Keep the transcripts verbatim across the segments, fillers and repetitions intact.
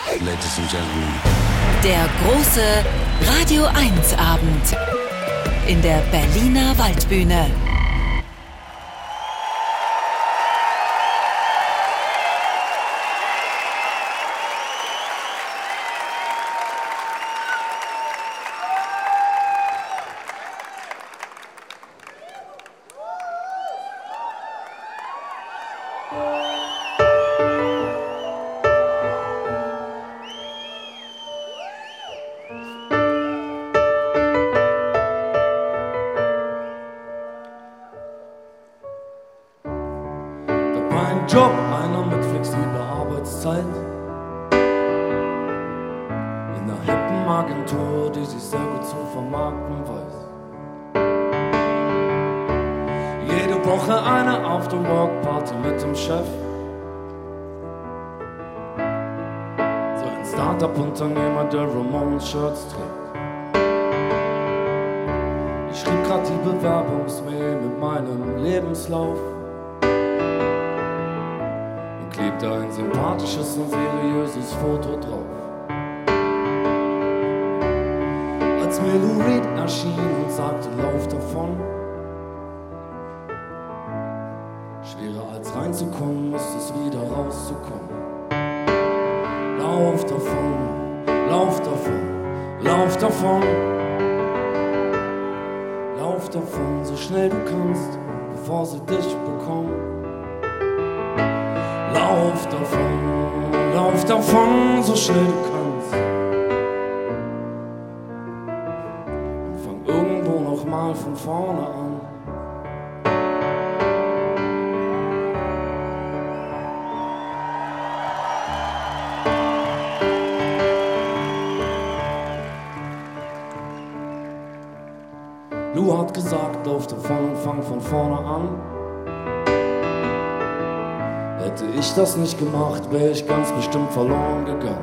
Ladies and Gentlemen. Der große Radio eins Abend in der Berliner Waldbühne. Job, einer mit flexibler Arbeitszeit. In einer hippen Agentur, die sich sehr gut zu vermarkten weiß. Jede Woche eine After-Work-Party mit dem Chef. So ein Start-up-Unternehmer, der Ramones-Shirts trägt. Ich schrieb grad die Bewerbungsmail mit meinem Lebenslauf. Klebt da ein sympathisches und seriöses Foto drauf. Als mir Lou Reed erschien und sagte, lauf davon. Schwerer als reinzukommen, ist es wieder rauszukommen. Lauf davon, lauf davon, lauf davon. Lauf davon, so schnell du kannst, bevor sie dich bekommen. Lauf davon, lauf davon, so schnell du kannst. Und fang irgendwo noch mal von vorne an. Lou hat gesagt, lauf davon und fang von vorne an. Hätte ich das nicht gemacht, wäre ich ganz bestimmt verloren gegangen.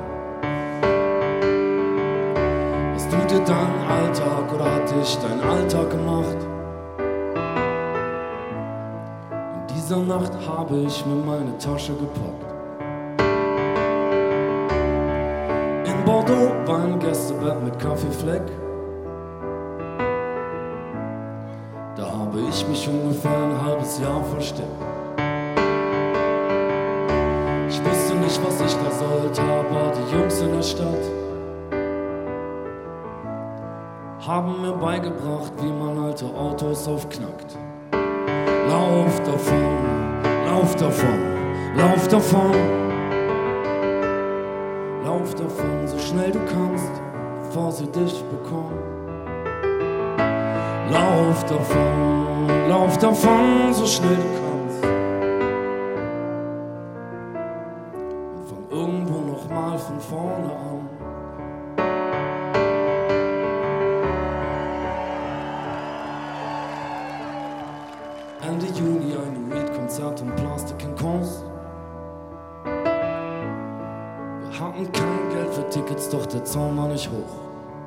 Hast du dir deinen Alltag oder hat dich dein Alltag gemacht? In dieser Nacht habe ich mir meine Tasche gepackt. In Bordeaux war ein Gästebett mit Kaffeefleck. Da habe ich mich ungefähr ein halbes Jahr versteckt. Ich wusste nicht, was ich da sollte, aber die Jungs in der Stadt haben mir beigebracht, wie man alte Autos aufknackt. Lauf davon, lauf davon, lauf davon. Lauf davon, so schnell du kannst, bevor sie dich bekommen. Lauf davon, lauf davon, so schnell du kannst. Von vorne an. Ende Juni ein Reed-Konzert im Plastik in Cons. Wir hatten kein Geld für Tickets, doch der Zaun war nicht hoch.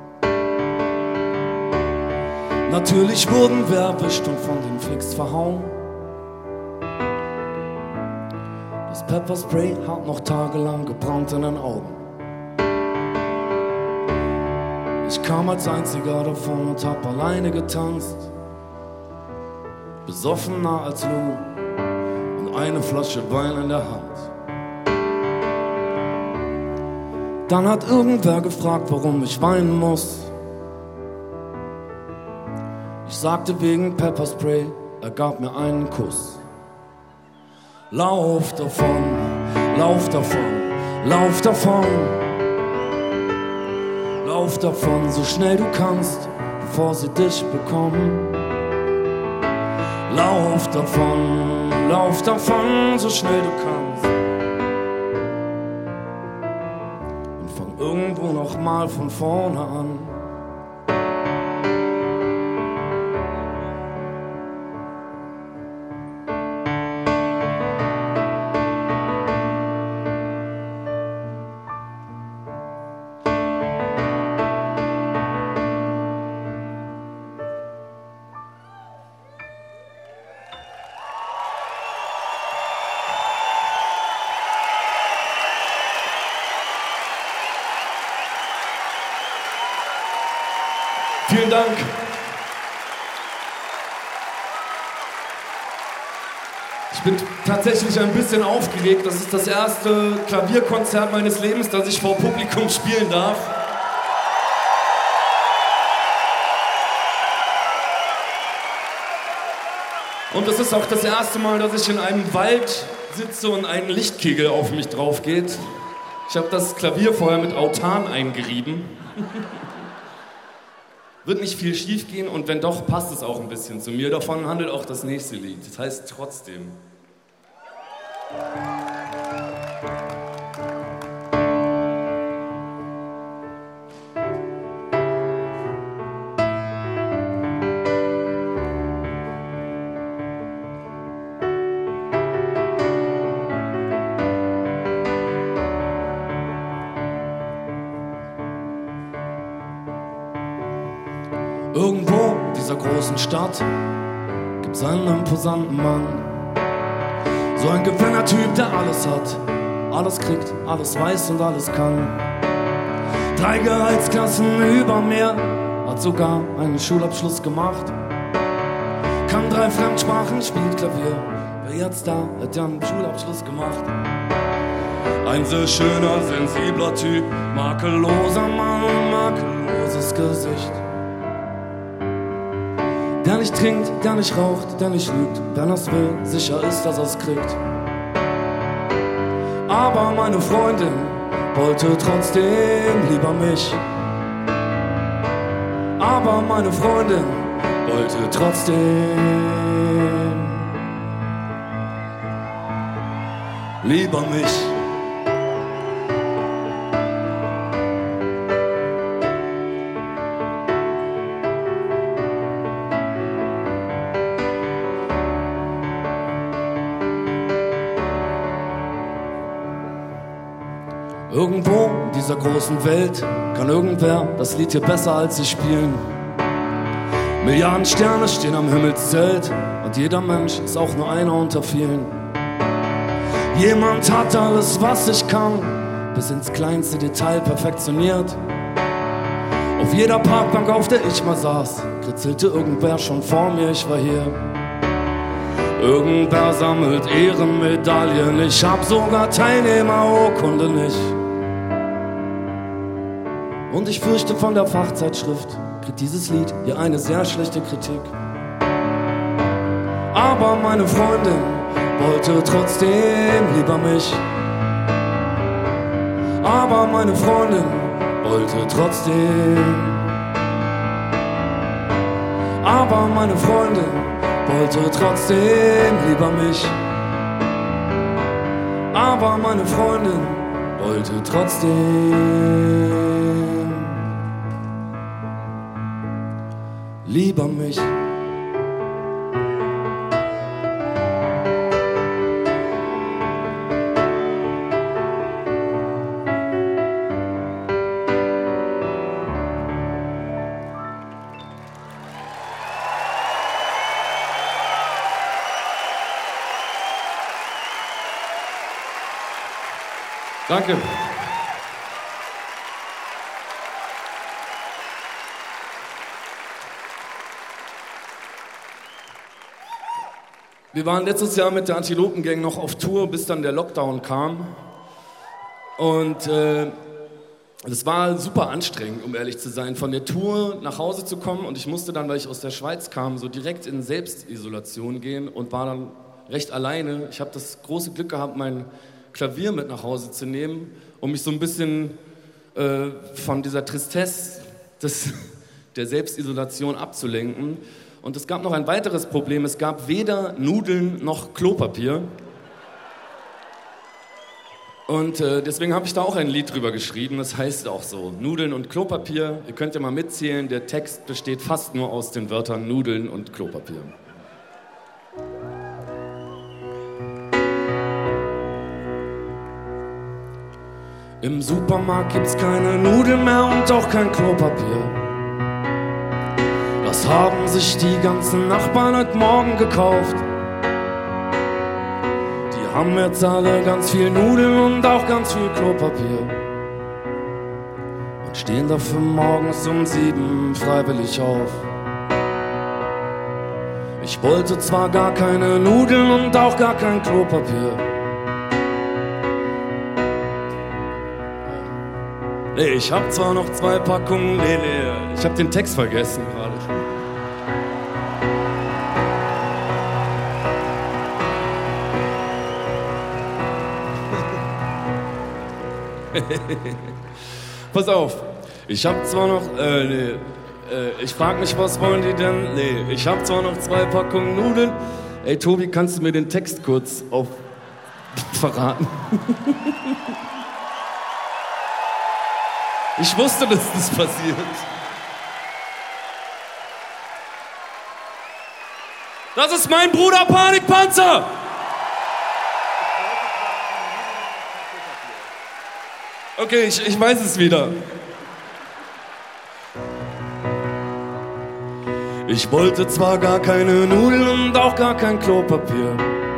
Natürlich wurden wir erwischt und von den Flicks verhauen. Das Pepperspray hat noch tagelang gebrannt in den Augen. Ich kam als einziger davon und hab alleine getanzt. Besoffener als Lou und eine Flasche Wein in der Hand. Dann hat irgendwer gefragt, warum ich weinen muss. Ich sagte wegen Pepperspray, er gab mir einen Kuss. Lauf davon, lauf davon, lauf davon. Lauf davon, so schnell du kannst, bevor sie dich bekommen. Lauf davon, lauf davon, so schnell du kannst. Und fang irgendwo noch mal von vorne an. vielen Dank. Ich bin tatsächlich ein bisschen aufgeregt. Das ist das erste Klavierkonzert meines Lebens, das ich vor Publikum spielen darf. Und es ist auch das erste Mal, dass ich in einem Wald sitze und ein Lichtkegel auf mich drauf geht. Ich habe das Klavier vorher mit Autan eingerieben. Wird nicht viel schief gehen und wenn doch, passt es auch ein bisschen zu mir. Davon handelt auch das nächste Lied. Das heißt Trotzdem. Irgendwo in dieser großen Stadt gibt's einen imposanten Mann. So ein Gewinnertyp, der alles hat, alles kriegt, alles weiß und alles kann. Drei Gehaltsklassen über mehr, hat sogar einen Schulabschluss gemacht. Kann drei Fremdsprachen, spielt Klavier, wer jetzt da, hat ja einen Schulabschluss gemacht. Ein sehr schöner, sensibler Typ, makelloser Mann, makelloses Gesicht. Der nicht trinkt, der nicht raucht, der nicht lügt, wenn er's will, sicher ist, dass er's kriegt. Aber meine Freundin wollte trotzdem lieber mich. Aber meine Freundin wollte trotzdem lieber mich. Irgendwo in dieser großen Welt kann irgendwer das Lied hier besser als ich spielen. Milliarden Sterne stehen am Himmelszelt und jeder Mensch ist auch nur einer unter vielen. Jemand hat alles, was ich kann, bis ins kleinste Detail perfektioniert. Auf jeder Parkbank, auf der ich mal saß, kritzelte irgendwer schon vor mir, ich war hier. Irgendwer sammelt Ehrenmedaillen, ich hab sogar Teilnehmerurkunde nicht. Und ich fürchte, von der Fachzeitschrift kriegt dieses Lied hier eine sehr schlechte Kritik. Aber meine Freundin wollte trotzdem lieber mich. Aber meine Freundin wollte trotzdem. Aber meine Freundin wollte trotzdem lieber mich. Aber meine Freundin wollte trotzdem lieber mich. Danke. Wir waren letztes Jahr mit der Antilopen-Gang noch auf Tour, bis dann der Lockdown kam. Und äh, das war super anstrengend, um ehrlich zu sein, von der Tour nach Hause zu kommen. Und ich musste dann, weil ich aus der Schweiz kam, so direkt in Selbstisolation gehen und war dann recht alleine. Ich habe das große Glück gehabt, mein Klavier mit nach Hause zu nehmen, um mich so ein bisschen äh, von dieser Tristesse des, der Selbstisolation abzulenken. Und es gab noch ein weiteres Problem, es gab weder Nudeln noch Klopapier. Und äh, deswegen habe ich da auch ein Lied drüber geschrieben, das heißt auch so, Nudeln und Klopapier. Ihr könnt ja mal mitzählen, der Text besteht fast nur aus den Wörtern Nudeln und Klopapier. Im Supermarkt gibt's keine Nudeln mehr und auch kein Klopapier. Das haben sich die ganzen Nachbarn heute Morgen gekauft. Die haben jetzt alle ganz viel Nudeln und auch ganz viel Klopapier. und stehen dafür morgens um sieben freiwillig auf. Ich wollte zwar gar keine Nudeln und auch gar kein Klopapier. Nee, ich hab zwar noch zwei Packungen, nee, nee, ich hab den Text vergessen gerade. Pass auf, ich hab zwar noch, äh, nee, äh, ich frag mich, was wollen die denn? Nee, ich hab zwar noch zwei Packungen Nudeln. Ey, Tobi, kannst du mir den Text kurz auf verraten? Ich wusste, dass das passiert. Das ist mein Bruder Panikpanzer! Okay, ich, ich weiß es wieder. Ich wollte zwar gar keine Nudeln und auch gar kein Klopapier.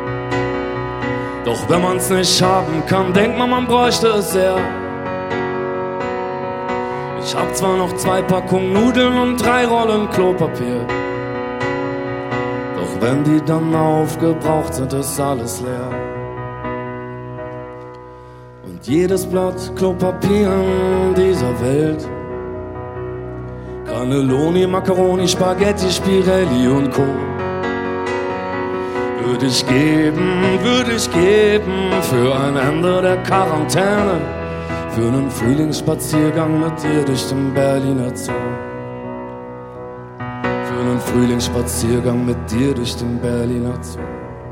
Doch wenn man's nicht haben kann, denkt man, man bräuchte es sehr. Ich hab zwar noch zwei Packungen Nudeln und drei Rollen Klopapier. Doch wenn die dann aufgebraucht sind, ist alles leer. Und jedes Blatt Klopapier in dieser Welt, Cannelloni, Macaroni, Spaghetti, Spirelli und Co. Würde ich geben, würde ich geben für ein Ende der Quarantäne, für einen Frühlingsspaziergang mit dir durch den Berliner Zoo. Für einen Frühlingsspaziergang mit dir durch den Berliner Zoo.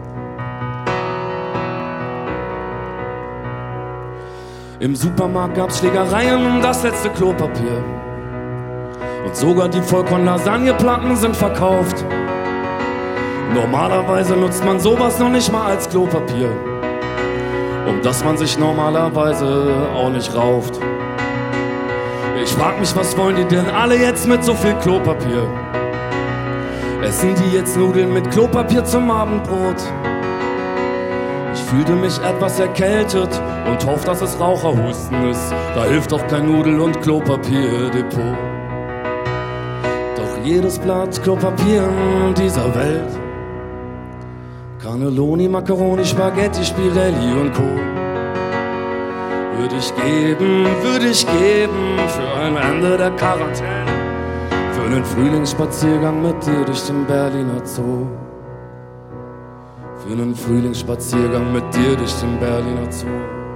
Im Supermarkt gab's Schlägereien um das letzte Klopapier. Und sogar die Vollkorn-Lasagne-Platten sind verkauft. Normalerweise nutzt man sowas noch nicht mal als Klopapier, um das man sich normalerweise auch nicht rauft. Ich frag mich, was wollen die denn alle jetzt mit so viel Klopapier? Essen die jetzt Nudeln mit Klopapier zum Abendbrot? Ich fühlte mich etwas erkältet und hoffe, dass es Raucherhusten ist. Da hilft doch kein Nudel- und Klopapierdepot. Doch jedes Blatt Klopapier in dieser Welt, Cannelloni, Macaroni, Spaghetti, Spirelli und Co. Würde ich geben, würde ich geben für ein Ende der Quarantäne, für einen Frühlingsspaziergang mit dir durch den Berliner Zoo. Für einen Frühlingsspaziergang mit dir durch den Berliner Zoo.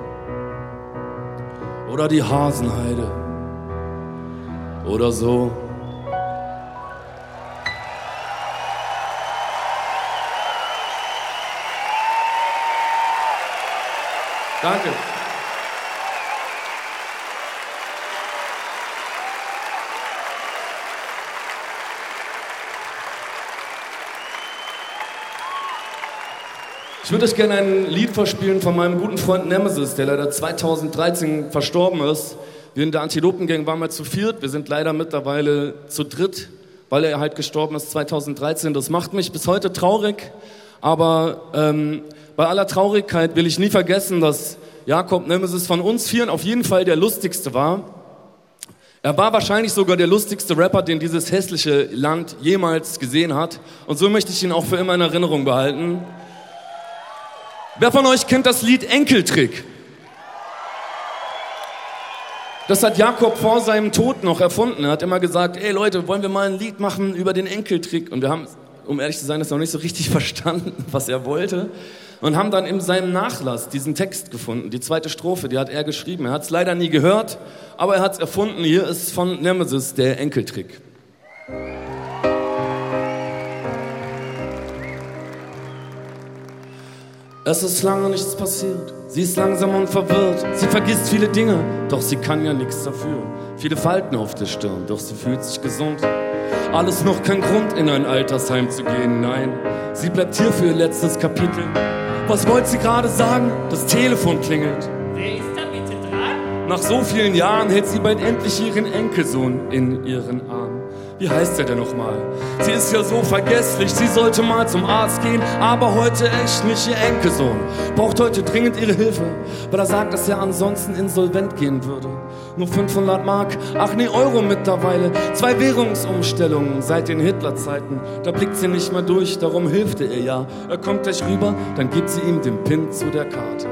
Oder die Hasenheide. Oder so. Danke. Ich würde euch gerne ein Lied vorspielen von meinem guten Freund Nemesis, der leider zweitausenddreizehn verstorben ist. Wir in der Antilopengang waren mal zu viert, wir sind leider mittlerweile zu dritt, weil er halt gestorben ist zweitausenddreizehn. Das macht mich bis heute traurig, aber ähm, bei aller Traurigkeit will ich nie vergessen, dass Jakob Nemesis von uns Vieren auf jeden Fall der lustigste war. Er war wahrscheinlich sogar der lustigste Rapper, den dieses hässliche Land jemals gesehen hat. Und so möchte ich ihn auch für immer in Erinnerung behalten. Wer von euch kennt das Lied Enkeltrick? Das hat Jakob vor seinem Tod noch erfunden. Er hat immer gesagt, ey Leute, wollen wir mal ein Lied machen über den Enkeltrick? Und wir haben, um ehrlich zu sein, das noch nicht so richtig verstanden, was er wollte. Und haben dann in seinem Nachlass diesen Text gefunden, die zweite Strophe, die hat er geschrieben. Er hat es leider nie gehört, aber er hat es erfunden. Hier ist von Nemesis der Enkeltrick. Es ist lange nichts passiert, sie ist langsam und verwirrt. Sie vergisst viele Dinge, doch sie kann ja nichts dafür. Viele Falten auf der Stirn, doch sie fühlt sich gesund. Alles noch kein Grund, in ein Altersheim zu gehen, nein. Sie bleibt hier für ihr letztes Kapitel. Was wollte sie gerade sagen? Das Telefon klingelt. Wer ist da bitte dran? Nach so vielen Jahren hält sie bald endlich ihren Enkelsohn in ihren Armen. Wie heißt der denn nochmal? Sie ist ja so vergesslich, sie sollte mal zum Arzt gehen, aber heute echt nicht, ihr Enkelsohn braucht heute dringend ihre Hilfe, weil er sagt, dass er ansonsten insolvent gehen würde. Nur fünfhundert Mark, ach nee, Euro mittlerweile, zwei Währungsumstellungen seit den Hitlerzeiten, da blickt sie nicht mehr durch, darum hilft er ihr ja. Er kommt gleich rüber, dann gibt sie ihm den PIN zu der Karte.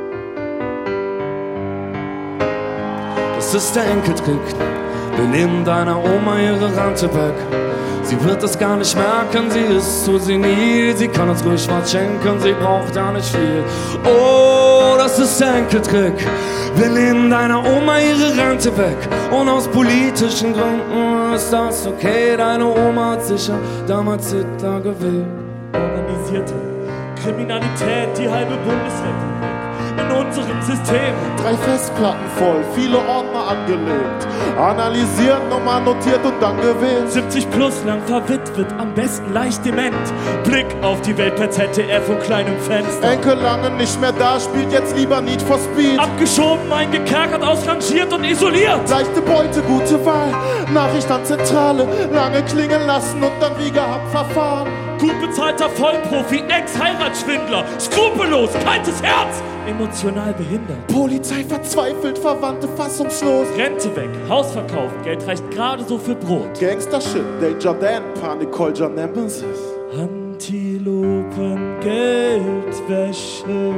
Das ist der Enkeltrick. Wir nehmen deiner Oma ihre Rente weg. Sie wird es gar nicht merken, sie ist so senil. Sie kann uns ruhig was schenken, sie braucht ja nicht viel. Oh, das ist der Enkeltrick. Wir nehmen deiner Oma ihre Rente weg. Und aus politischen Gründen ist das okay. Deine Oma hat sicher damals Hitler gewählt. Organisierte Kriminalität, die halbe Bundesrepublik in unserem System. Drei Festplatten voll, viele Ordner angelegt. Analysiert, nochmal notiert und dann gewählt. siebzig plus lang verwitwet, am besten leicht dement. Blick auf die Welt per Z D F von kleinem Fenster. Enkel lange nicht mehr da, spielt jetzt lieber Need for Speed. Abgeschoben, eingekerkert, ausrangiert und isoliert. Leichte Beute, gute Wahl. Nachricht an Zentrale, lange klingeln lassen und dann wie gehabt verfahren. Gut bezahlter Vollprofi, Ex-Heiratsschwindler. Skrupellos, kaltes Herz, emotional behindert. Polizei verzweifelt, Verwandte fassungslos. Rente weg, Haus verkauft, Geld reicht gerade so für Brot. Gangster-Shit, Danger Dan, Panik, Kolja, Nemesis. Antilopen, Geldwäsche.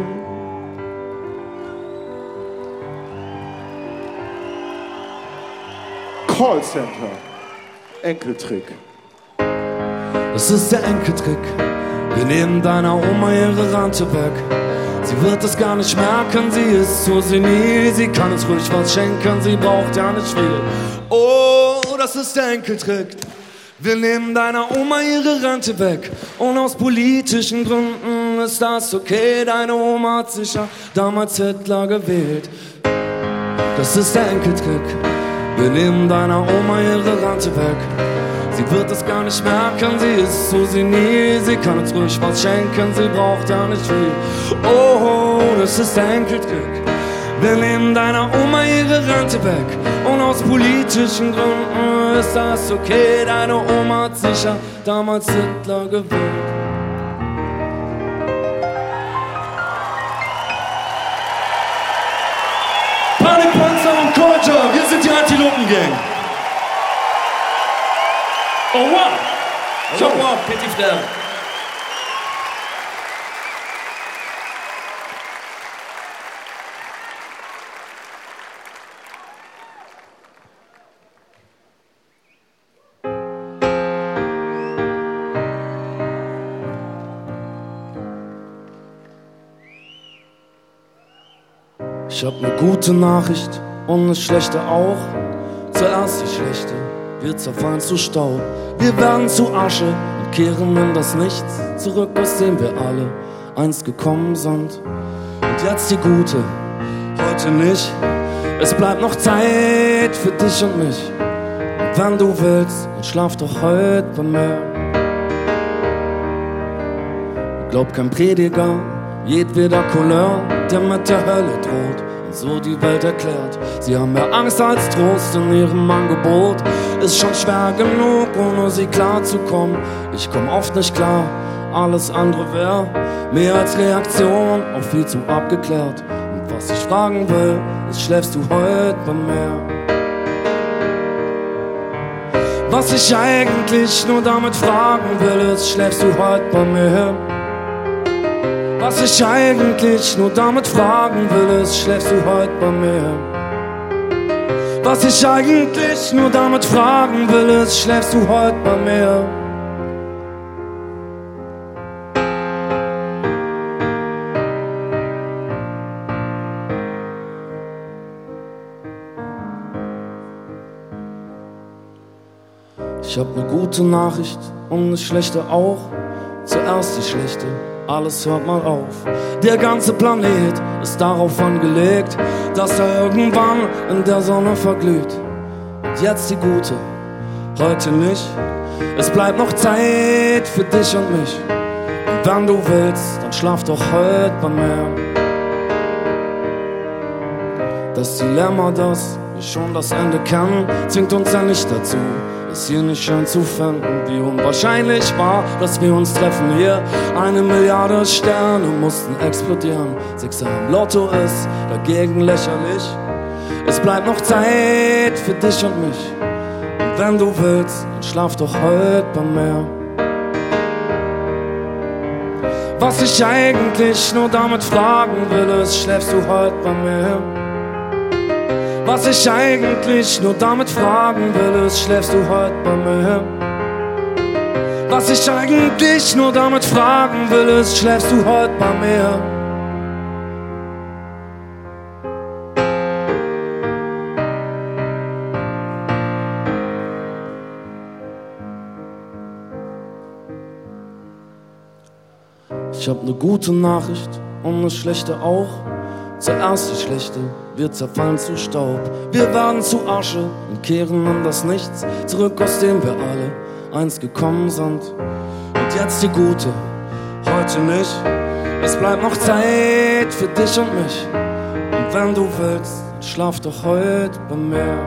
Callcenter, Enkeltrick. Das ist der Enkeltrick. Wir nehmen deiner Oma ihre Rente weg. Sie wird es gar nicht merken, sie ist so senil. Sie kann uns ruhig was schenken, sie braucht ja nicht viel. Oh, das ist der Enkeltrick. Wir nehmen deiner Oma ihre Rente weg. Und aus politischen Gründen ist das okay. Deine Oma hat sicher damals Hitler gewählt. Das ist der Enkeltrick. Wir nehmen deiner Oma ihre Rente weg. Sie wird es gar nicht merken, sie ist so senil. Sie kann uns ruhig was schenken, sie braucht ja nicht viel. Oh, das ist der Enkeltrick. Wir nehmen deiner Oma ihre Rente weg. Und aus politischen Gründen ist das okay. Deine Oma hat sicher damals Hitler gewählt. Panikpanzer und Kolja, wir sind die Antilopen-Gang. Oh wow! Ciao, wow, petit frère. Ich hab ne gute Nachricht und ne schlechte auch. Zuerst die schlechte. Wir zerfallen zu Staub, wir werden zu Asche und kehren in das Nichts zurück, aus dem wir alle einst gekommen sind. Und jetzt die gute, heute nicht. Es bleibt noch Zeit für dich und mich. Und wenn du willst, dann schlaf doch heute bei mir. Glaub kein Prediger, jedweder Couleur, der mit der Hölle droht und so die Welt erklärt. Sie haben mehr Angst als Trost in ihrem Angebot. Ist schon schwer genug, ohne sie klarzukommen. Ich komm oft nicht klar, alles andere wär mehr als Reaktion auf viel zu abgeklärt. Und was ich fragen will, ist, schläfst du heute bei mir? Was ich eigentlich nur damit fragen will, ist, schläfst du heute bei mir? Was ich eigentlich nur damit fragen will, ist, schläfst du heute bei mir? Was ich eigentlich nur damit fragen will, ist, schläfst du heute bei mir? Ich hab ne gute Nachricht und ne schlechte auch. Zuerst die schlechte, alles hört mal auf. Der ganze Planet ist darauf angelegt, dass er irgendwann in der Sonne verglüht. Und jetzt die gute, heute nicht. Es bleibt noch Zeit für dich und mich. Und wenn du willst, dann schlaf doch heute bei mir. Das Dilemma, das wir schon das Ende kennen, zwingt uns ja nicht dazu, es hier nicht schön zu finden. Wie unwahrscheinlich war, dass wir uns treffen hier. Eine Milliarde Sterne mussten explodieren. Sechser im Lotto ist dagegen lächerlich. Es bleibt noch Zeit für dich und mich. Und wenn du willst, dann schlaf doch heute bei mir. Was ich eigentlich nur damit fragen will, ist, schläfst du heute bei mir? Was ich eigentlich nur damit fragen will, ist, schläfst du heute bei mir? Was ich eigentlich nur damit fragen will, ist, schläfst du heute bei mir? Ich hab ne gute Nachricht und ne schlechte auch. Zuerst die schlechte, wir zerfallen zu Staub. Wir werden zu Asche und kehren in das Nichts zurück, aus dem wir alle einst gekommen sind. Und jetzt die gute, heute nicht. Es bleibt noch Zeit für dich und mich. Und wenn du willst, schlaf doch heute bei mir.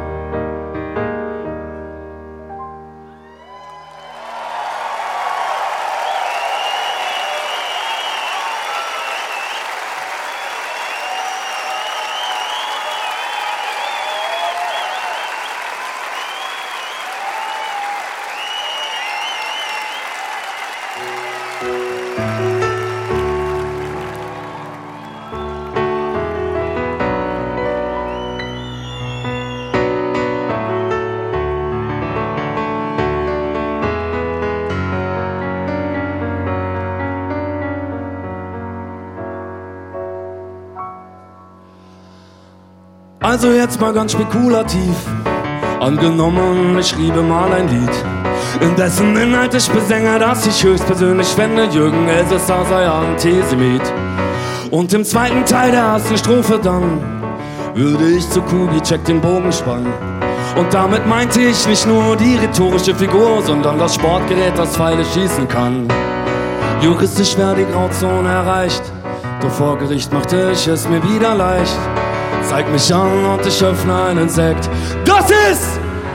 Also jetzt mal ganz spekulativ. Angenommen, ich schriebe mal ein Lied, in dessen Inhalt ich besänge, dass ich höchstpersönlich fände, Jürgen Elsässer sei Antisemit. Und im zweiten Teil der ersten Strophe dann würde ich zu Kubitschek den Bogen spannen. Und damit meinte ich nicht nur die rhetorische Figur, sondern das Sportgerät, das Pfeile schießen kann. Juristisch wäre die Grauzone erreicht, doch vor Gericht machte ich es mir wieder leicht. Zeig mich an und ich öffne einen Sekt. Das ist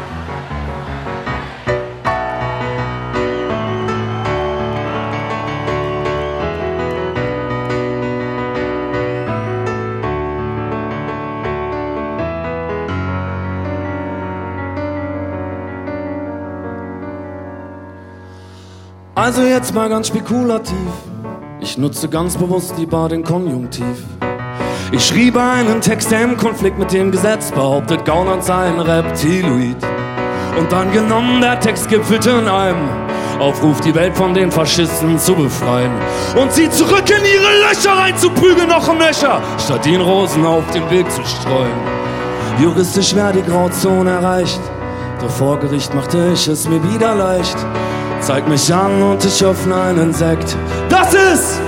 also jetzt mal ganz spekulativ. Ich nutze ganz bewusst lieber den Konjunktiv. Ich schriebe einen Text, der im Konflikt mit dem Gesetz behauptet, Gauland sei ein Reptiloid. Und dann genommen, der Text gipfelte in einem Aufruf, die Welt von den Faschisten zu befreien und sie zurück in ihre Löcher reinzuprügeln, noch im Löcher, statt ihnen Rosen auf den Weg zu streuen. Juristisch wäre die Grauzone erreicht, doch vor Gericht machte ich es mir wieder leicht. Zeig mich an und ich öffne einen Sekt. Das ist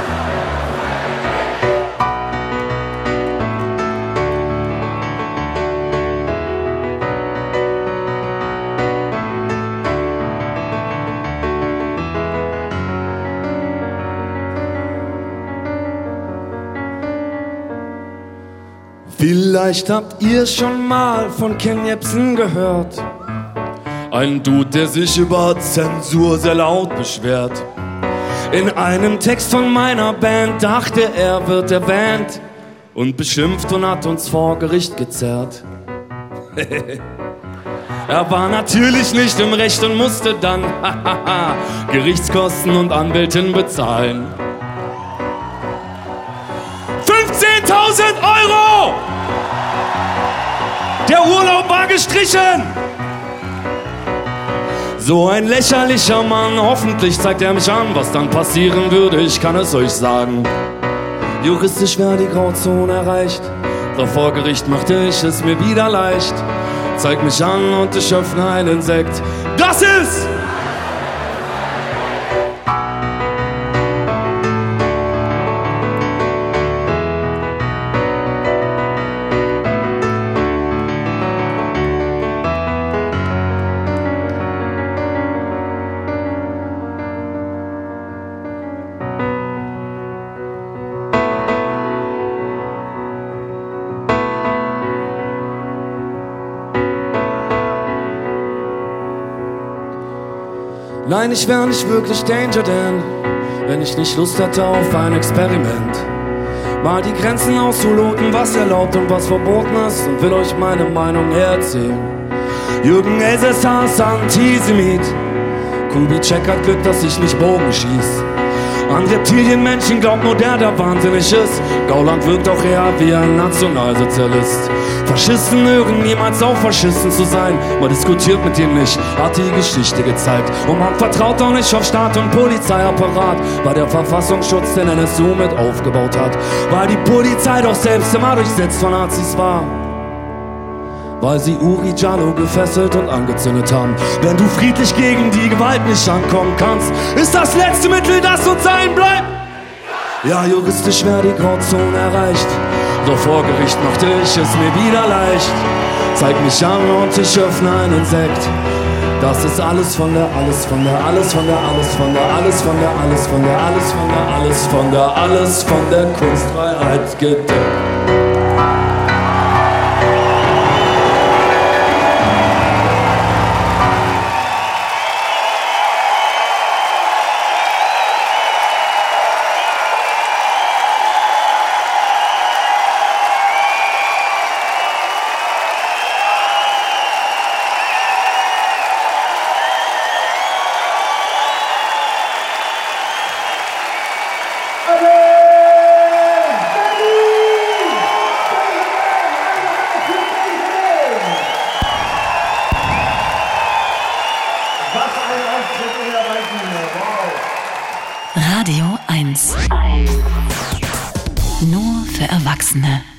Vielleicht habt ihr schon mal von Ken Jebsen gehört. Ein Dude, der sich über Zensur sehr laut beschwert. In einem Text von meiner Band dachte er, wird erwähnt und beschimpft und hat uns vor Gericht gezerrt. Er war natürlich nicht im Recht und musste dann Gerichtskosten und Anwältin bezahlen. fünfzehntausend Euro! Der Urlaub war gestrichen! So ein lächerlicher Mann, hoffentlich zeigt er mich an, was dann passieren würde, ich kann es euch sagen. Juristisch wäre die Grauzone erreicht, doch vor Gericht machte ich es mir wieder leicht. Zeig mich an und ich öffne einen Sekt. Das ist Nein, ich wär nicht wirklich Danger Dan, wenn ich nicht Lust hätte auf ein Experiment. Mal die Grenzen auszuloten, was erlaubt und was verboten ist, und will euch meine Meinung erzählen. Jürgen Elsässer ist Antisemit, Kubitschek hat Glück, dass ich nicht Bogen schieß. An Reptilienmenschen glaubt nur der, der wahnsinnig ist. Gauland wirkt auch eher wie ein Nationalsozialist. Faschisten hören niemals auf, Faschisten zu sein. Man diskutiert mit ihnen nicht, hat die Geschichte gezeigt. Und man vertraut auch nicht auf Staat und Polizeiapparat, weil der Verfassungsschutz den N S U mit aufgebaut hat. Weil die Polizei doch selbst immer durchsetzt von Nazis war. Weil sie Uri Jallo gefesselt und angezündet haben. Wenn du friedlich gegen die Gewalt nicht ankommen kannst, ist das letzte Mittel, das uns sein bleibt. Ja, juristisch wäre die Grauzone erreicht, doch vor Gericht machte ich es mir wieder leicht. Zeig mich an und ich öffne einen Sekt. Das ist alles von der, alles von der, alles von der, alles von der, alles von der, alles von der, alles von der, alles von der, alles von der Kunstfreiheit gedeckt. Radio eins. Nur für Erwachsene.